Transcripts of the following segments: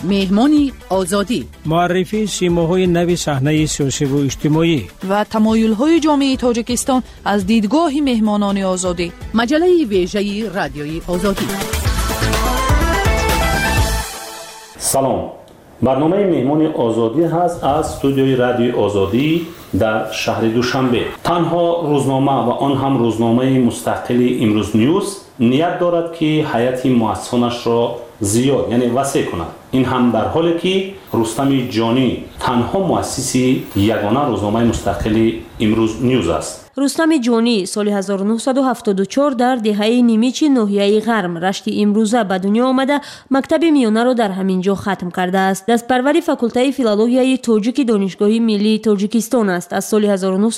مهمانی آزادی، معرفی سیماهای نوی صحنه سیاسی و اجتماعی و تمایل‌های جامعه تاجیکستان از دیدگاه مهمانان آزادی. مجله ویژه رادیوی آزادی. سلام، برنامه مهمان آزادی هست از استودیوی رادیوی آزادی در شهر دوشنبه. تنها روزنامه و آن هم روزنامه مستقل امروز نیوز نیت دارد که حیات مؤسسانش را زیاد یعنی وسیع کند. این هم در حالی که رستم جانی تنها مؤسسی یگانه روزنامه مستقل امروز نیوز است. رستم جانی سال 1974 در دهه نیمچه ناحیه غرب رشت امروزه به دنیا آمده مکتب میانه را در همین جا ختم کرده است. دستپروری فاکولته فیلولوژی تاجیک دانشگاه ملی تاجیکستان است. از سال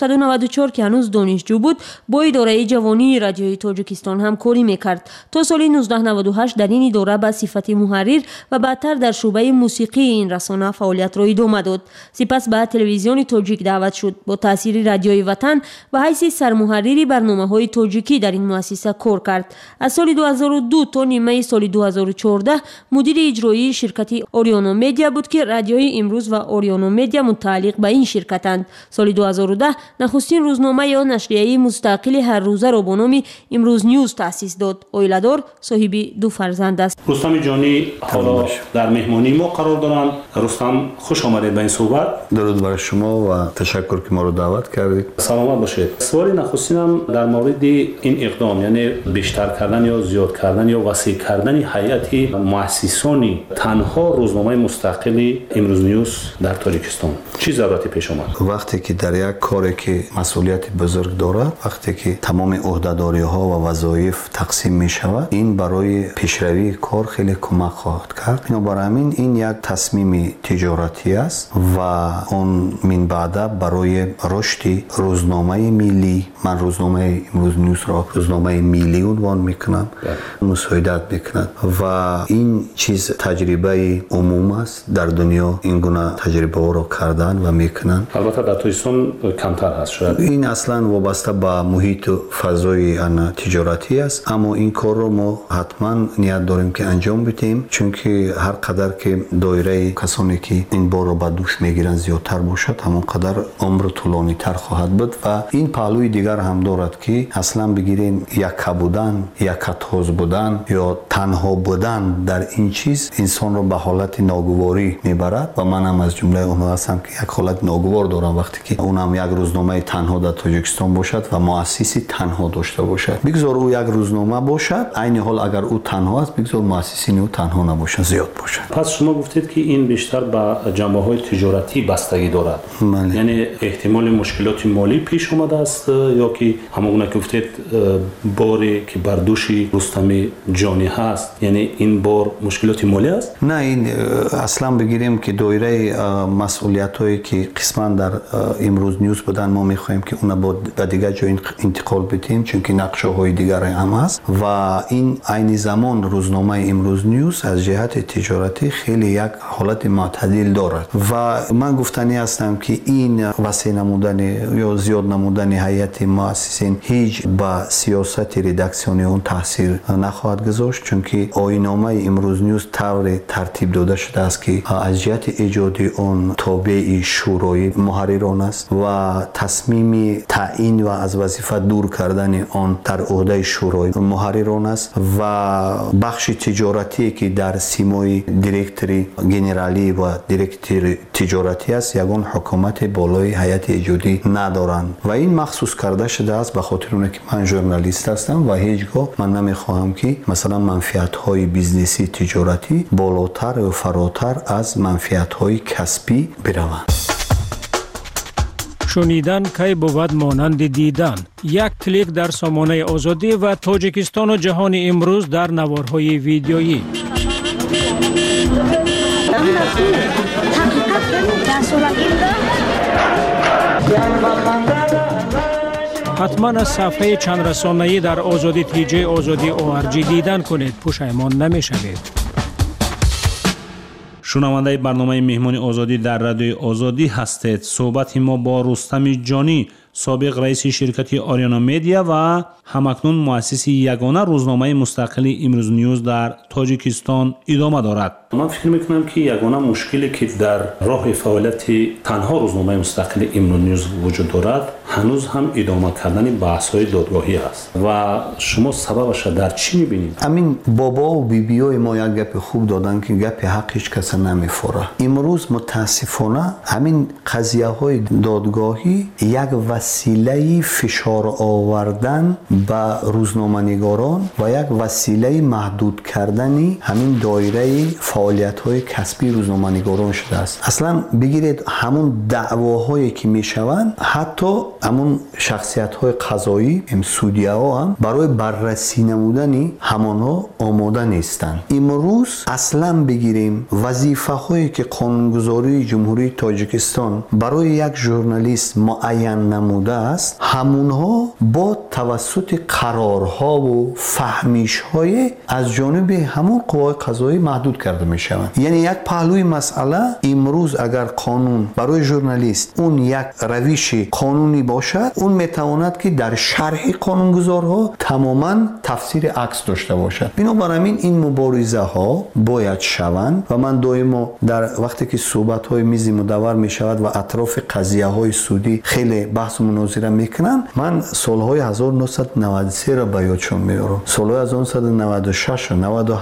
1994 که هنوز دانشجو بود با اداره جوانی رادیوی تاجیکستان هم کاری میکرد تا سال 1998 در این اداره به صفت محرر و بعدتر در شعبه موسیقی این رسانه فعالیت را ادامه داد. سپس به تلویزیون تاجیک دعوت شد. با تاثیر رادیوی وطن و حیث سرمحرری برنامه‌های تاجیکی در این مؤسسه کار کرد. از سال 2002 تا نیمه سال 2014 مدیر اجرایی شرکت اوریانو مدیا بود که رادیوی امروز و اوریانو مدیا متعلق به این شرکتند. سال 2010 نخستین روزنامه یا نشریه مستقل هر روزه را با نام امروز نیوز تأسیس داد. اویلادار صاحب 2 فرزند است. رستم جانی حالا در مهمانی ما قرار دارند. رستم خوش آمدید به این صحبت. درود بر شما و تشکر که ما رو دعوت کردید. سلامت باشید. سوال نخستینم در مورد این اقدام یعنی بیشتر کردن یا زیاد کردن یا وسیع کردن هیئت مؤسسانی تنها روزنامه مستقل امروز نیوز در تاجیکستان چی ضرورتی پیش آمد؟ وقتی که در یک کاری که مسئولیت بزرگ دارد، وقتی که تمام عهده‌داری ها و وظایف تقسیم می شود، این برای پیشروی کار خیلی کمک خواهد کرد. بنابراین این یک تصمیم تجارتی است و اون من بعد برای رشد روزنامه ملی، من روزنامه امروز نیوز را روزنامه ملی عنوان میکنم، مساعدت میکند و این چیز تجربه عموم است در دنیا. این گونه تجربه ها را کردن و میکنن. البته در تاجیکستان کمتر هست شاید. این اصلا وابسته به محیط و فضای تجارتی است، اما این کار رو ما حتما نیت داریم که انجام بدیم، چون که هر قدر که دایره کسانی که این بار رو به دوش میگیرن زیادتر باشد، همون قدر عمر طولانی تر خواهد بود. و این پهلوی دیگر هم دارد که اصلا بگیرین یکه بودن، یکتاز بودن یا تنها بودن در این چیز انسان رو به حالت ناگواری میبرد و من هم از جمله اونها هستم که یک حالت ناگوار دارم وقتی که اونم یک روزنامه تنها در تاجیکستان باشد و مؤسسی تنها داشته باشد. بگذار او یک روزنامه باشد، عین حال اگر او تنها است بگذار مؤسسین او تنها نباشد، زیاد باشد. پس شما گفتید که این بیشتر به جنبه‌های تجارتی بستگی دارد. یعنی احتمال مشکلات مالی پیش اومده است یا که همون که گفتید باری که بر دوش رستم جانی هست، یعنی این بار مشکلات مالی است؟ نه، این اصلا بگیریم که دایره مسئولیتایی که قسما در امروز نیوز بودن ما میخوایم که اونا به دیگر جای انتقال بدیم، چون که نقشه های دیگر هم هست و این عین زمان روزنامه امروز نیوز از جهت تجارتی خیلی یک حالت معتدل دارد و من گفتنی هستم که این وسیع نمودن یا زیاد نمودن هیئت مؤسسین هیچ با سیاست ردکسیونی اون تاثیر نخواهد گذاشت، چون که آیین‌نامه امروز نیوز طور ترتیب داده شده است که از جهت ایجادی اون تابع شورای محرران است و تصمیم تعیین و از وظیفه دور کردن آن در عهده شورای محرران است و بخش تجارتی که در سیمای دیرکتوری گنرالی و دیرکتور تجارتی است یگان حکومت بالای هیئت ایجادی ندارند و این مخصوص کرده شده است به خاطر اونه که من ژورنالیست هستم و هیچگاه من نمیخواهم که مثلا منفعت های بیزنسی تجارتی بالاتر و فراتر از منفعت های کسبی بروند. شنیدن کی بود مانند دیدن. یک کلیک در سامانه آزادی و تاجیکستان و جهان امروز در نوارهای ویدیویی. حتما از صفحه چند رسانه‌ای در آزادی تیجی آزادی ORG دیدن کنید، پشیمان نمی‌شوید. شنونده برنامه مهمانی آزادی در رادیوی آزادی هستید. صحبت ما با رستم جانی سابق رئیس شرکت آریانا مدیا و همکنون مؤسس یگانه روزنامه مستقل امروز نیوز در تاجیکستان ادامه دارد. من فکر میکنم که یگانه مشکلی که در راه فعالیت تنها روزنامه مستقل امروز نیوز وجود دارد هنوز هم ادامه کردن بحث‌های دادگاهی است و شما سببش در چی می‌بینید؟ همین بابا و بیبیای ما یک گپ خوب دادن که گپ حق هیچ کس نمی‌فوره. امروز متاسفانه همین قضیه‌های دادگاهی یک وسیله فشار آوردن به روزنامه‌نگاران و یک وسیله محدود کردن همین دایره فعالیت‌های کسبی روزنامه‌نگاران شده است. اصلا بگیرید همون دعواهایی که میشوند حتی همون شخصیت‌های قضایی سودی‌ها هم برای بررسی نمودن همانها آماده نیستند. امروز اصلا بگیریم وظیفه‌هایی که قانونگذاری جمهوری تاجیکستان برای یک ژورنالیست معین نموده است همونها با توسط قرارها و فهمیش‌های از جانب همون قوای قضایی محدود کرده می‌شوند. یعنی یک پهلوی مسئله امروز اگر قانون برای ژورنالیست اون یک روش قانونی باشد اون میتواند که در شرح قانونگذارها تماما تفسیر عکس داشته باشد. بنابراین این مبارزه ها باید شوند و من دائما در وقتی که صحبت های میز مدور می شود و اطراف قضیه های سودی خیلی بحث و مناظره میکنن من سالهای 1993 را به یادشون میارم. سالهای 1996 و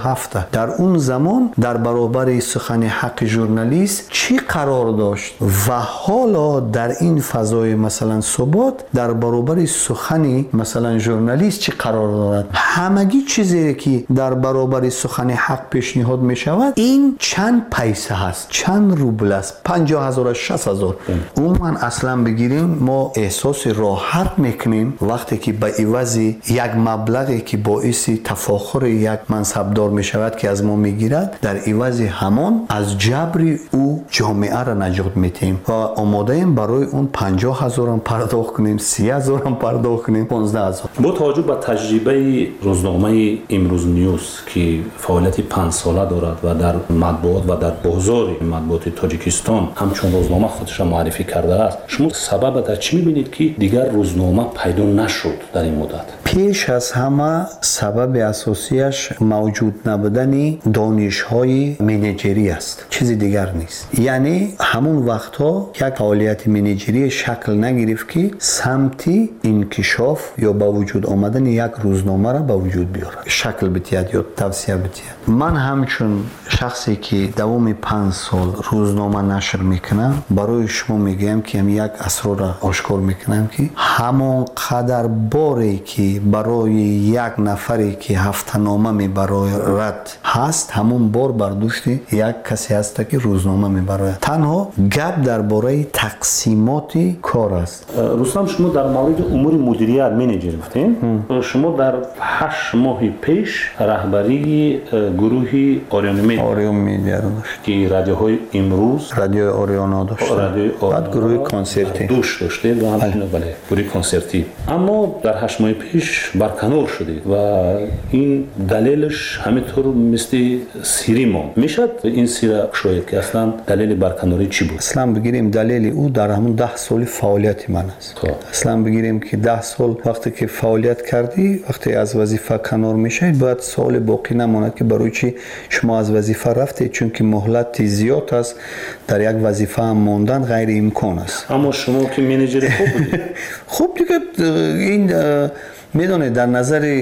97 در اون زمان در برابر سخن حق ژورنالیست چی قرار داشت و حالا در این فضای مثلا ثبات در برابر سخن مثلا ژورنالیست چی قرار دارد. همگی چیزی که در برابر سخن حق پیشنهاد می شود این چند پیسه هست چند روبل است 50,000 60,000 اون من اصلا بگیریم ما احساس راحت میکنیم وقتی که به عوض یک مبلغی که باعث تفاخر یک منصبدار می شود که از ما میگیرد در عوض همان از جبر او جامعه را نجات میتیم و آماده ایم برای اون 50,000 هم پرداخت کنیم 30,000 هم پرداخت کنیم 15,000. با توجه به تجربه روزنامه امروز نیوز که فعالیت 5 ساله دارد و در مطبوعات و در بازار مطبوعات تاجیکستان همچون روزنامه خودش را معرفی کرده است شما سبب در چی می‌بینید که دیگر روزنامه پیدا نشد در این مدت؟ پیش از همه سبب اساسیش موجود نبودن دانش‌های منیجری است چیزی دیگر نیست. یعنی همون وقتها یک فعالیت منیجری شکل نگرفت که سمتی انکشاف یا با وجود آمدن یک روزنامه را به وجود بیاره شکل بتید یا توسعه بتید. من همچون شخصی که دوام 5 سال روزنامه نشر میکنم برای شما میگم که هم یک اسرار را آشکار میکنم که همون قدر باری که برای یک نفری که هفته‌نامه میبراید هست همون بار برداشت یک کسی هست که روزنامه میبراید. تنها گپ درباره تقسیمات کار است. رستم شما در مورد امور مدیریت منیجر گفتین شما در 8 ماه پیش رهبری گروه آریانا مدیا داشت که رادیوهای امروز رادیو آریانا داشت بعد گروه کنسرتی داشته و همچنین بله گروه کنسرتی اما در 8 ماه پیش برکنار شده و این دلیلش همینطور مثل سیری ما میشد این سیره شاید که اصلا دلیل برکناری چی بود؟ اصلا بگیریم دلیل او در همون 10 سال فعالیت من است. اصلا بگیریم که 10 سال وقتی که فعالیت کردی وقتی از وظیفه کنار میشید باید سال باقی نماند که برای چی شما از وظیفه رفتید چون که مهلت زیاد است در یک وظیفه هم ماندن غیر امکان است. اما شما که منیجر خوب بودید خوب دیگه این میدونید در نظر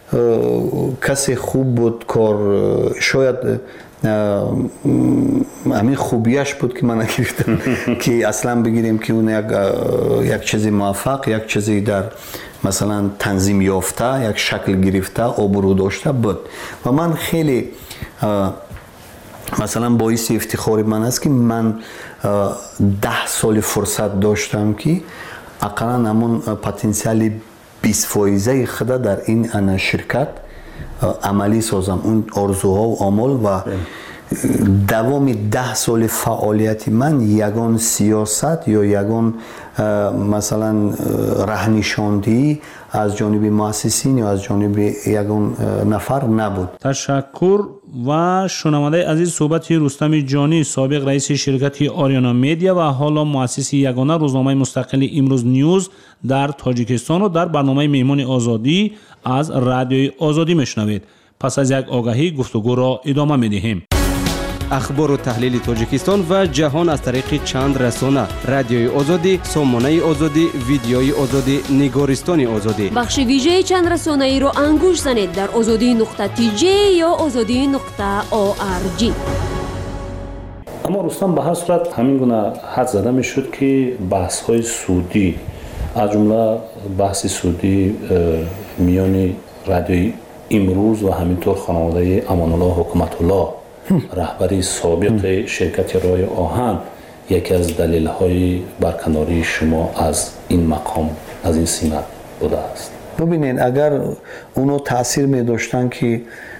کسی خوب بود کار شاید همین خوبیش بود که من گرفتم که اصلا بگیریم که اون یک چیزی موفق یک چیزی در مثلا تنظیم یافته یک شکل گرفته آبرو داشته بود و من خیلی مثلا باعث افتخار من است که من 10 سال فرصت داشتم که اقلا همون پتانسیل 20% خود در این شرکت عملی سازم اون آرزوها و آمال و دوام 10 سال فعالیت من یگان سیاست یا یگان مثلا رهنشاندهی از جانب مؤسسین یا از جانب یگان نفر نبود. تشکر. و شنونده عزیز، صحبت رستم جانی، سابق رئیس شرکت آریانا میدیا و حالا مؤسس یگانه روزنامه مستقل امروز نیوز در تاجیکستان رو در برنامه مهمان آزادی از رادیوی آزادی میشنوید. پس از یک آگهی گفتگو را ادامه میدهیم. اخبار و تحلیل تاجیکستان و جهان از طریق چند رسانه: رادیوی آزادی، سامانه آزادی، ویدیوی آزادی، نگارستان آزادی. بخش ویژه چند رسانه ای رو انگوش زنید در azadi.tj یا azadi.org. اما رستم، به هر صورت همین گونه حد زده میشد که بحث های سودی، از جمله بحث سودی میان رادیوی امروز و همینطور خانواده امان الله حکمت الله رهبری سابق شرکت رای آهن، یکی از دلایل برکناری شما از این مقام، از این سمت بوده است. ببینین، اگر اونو تاثیر می داشتن که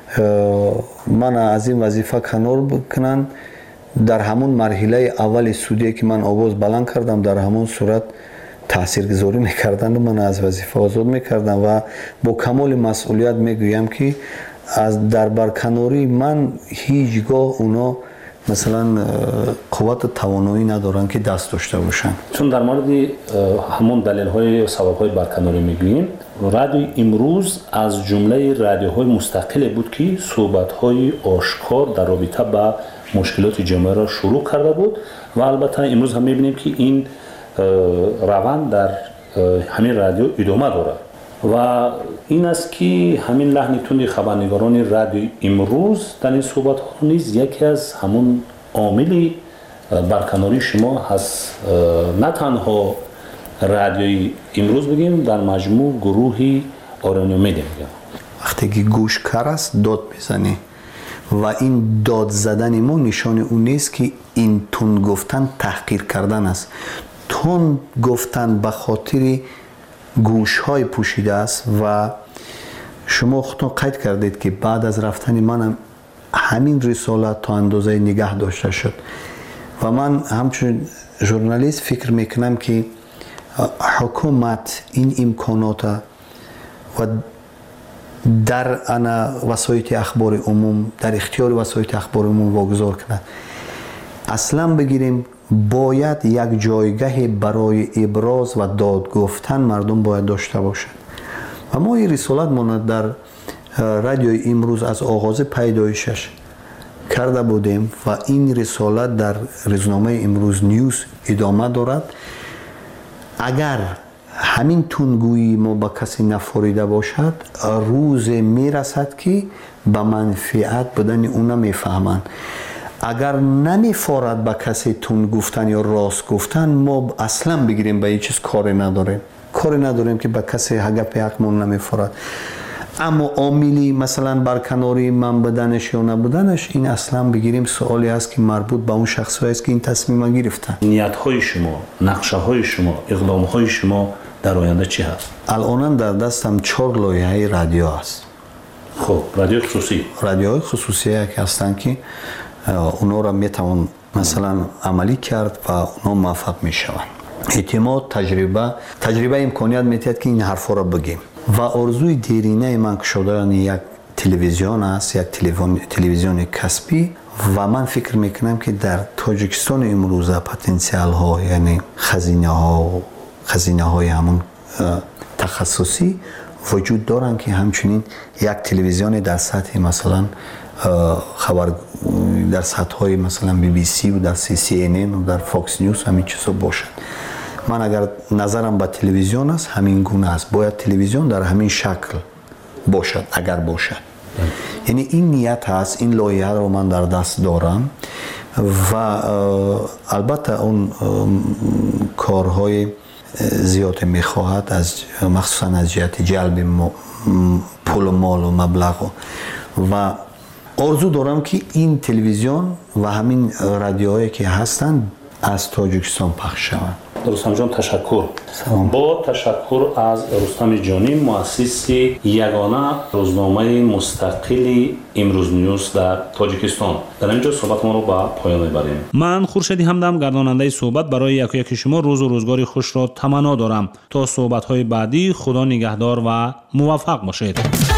من از این وظیفه کنار بکنن، در همون مرحله اول سودی که من آواز بلند کردم، در همون صورت تاثیرگذاری میکردن و من از وظیفه آزاد میکردم و با کمال مسئولیت میگویم که از در برکناری من هیچگاه اونا مثلا قوت توانایی ندارن که دست داشته باشن. چون در مورد همون دلایل و سبب های برکناری میگوییم، رادیو امروز از جمله رادیوهای مستقل بود که صحبت های آشکار در رابطه با مشکلات جامعه را شروع کرده بود و البته امروز هم میبینیم که این روند در همین رادیو ادامه دارد و این است که همین لحن تند خبرنگاران رادیو امروز در این صحبت ها نیز یکی از همون عامل برکناری شما هست. نه تنها رادیو امروز بگیم، در مجموع گروهی آریانا میدیا بگیم. وقتی که گوش کر است داد بزنی و این داد زدن ما نشان اون نیست که این تون گفتن تحقیر کردن است. تون گفتن به خاطر گوش های پوشیده است و شما خودتون قید کردید که بعد از رفتن منم همین رسالت تا اندازه نگه داشته شد و من همچون ژورنالیست فکر میکنم که حکومت این امکانات و در وسایط اخبار عموم، در اختیار وسایط اخبار عموم واگذار کند. اصلا بگیریم باید یک جایگاه برای ابراز و داد گفتن مردم باید داشته باشند و ما این رسالت ماند در رادیو امروز از آغاز پیدایشش کرده بودیم و این رسالت در روزنامه امروز نیوز ادامه دارد. اگر همین تونگویی ما با کسی نفوریده باشد، روز میرسد که به منفعت بدن اونا میفهمند. اگر نمیفارد به کسی تون گفتن یا راست گفتن، ما اصلا بگیریم به این چیز کاری نداریم که به کسی حق حقمون نمیفارد. اما عاملی مثلا برکناری من بدنش یا نبودنش، این اصلا بگیریم سوالی است که مربوط به اون شخصایی است که این تصمیم گرفتن. نیت های شما، نقشه های شما، اقدام های شما در آینده چی هست؟ الان در دستم 4 لایحه رادیو است. خب رادیوهای خصوصی که هستن که اونا را میتوان مثلا عملی کرد و اونا موفق میشوند. اعتماد، تجربه امکانیت میتید که این حرفا را بگیم و آرزوی دیرینه من شدن یک تلویزیون است، یک تلویزیون کسبی و من فکر میکنم که در تاجیکستان امروزه پتانسیل ها، یعنی خزینه های همون تخصصی وجود دارن که همچنین یک تلویزیون در سطح مثلا خبر در سطح های مثلا BBC و در CNN و در فاکس نیوز همین چیزا باشد. من اگر نظرم به تلویزیون است همین گونه است، باید تلویزیون در همین شکل باشد اگر باشد. یعنی این نیت هست، این لایحه رو من در دست دارم و البته اون کارهای زیاد میخواهد، از مخصوصا از جهت جلب پول و مال و مبلغ و آرزو دارم که این تلویزیون و همین رادیوهایی که هستند از تاجیکستان پخش شوند. رستم جان تشکر. با تشکر از رستم جانی مؤسس یگانه روزنامه مستقل امروز نیوز در تاجیکستان. در اینجا صحبت ما رو به پایان میبریم. من خورشیدی همدم گرداننده صحبت برای یکی شما روز و روزگاری خوش را تمنا دارم. تا صحبت های بعدی خدا نگهدار و موفق باشید.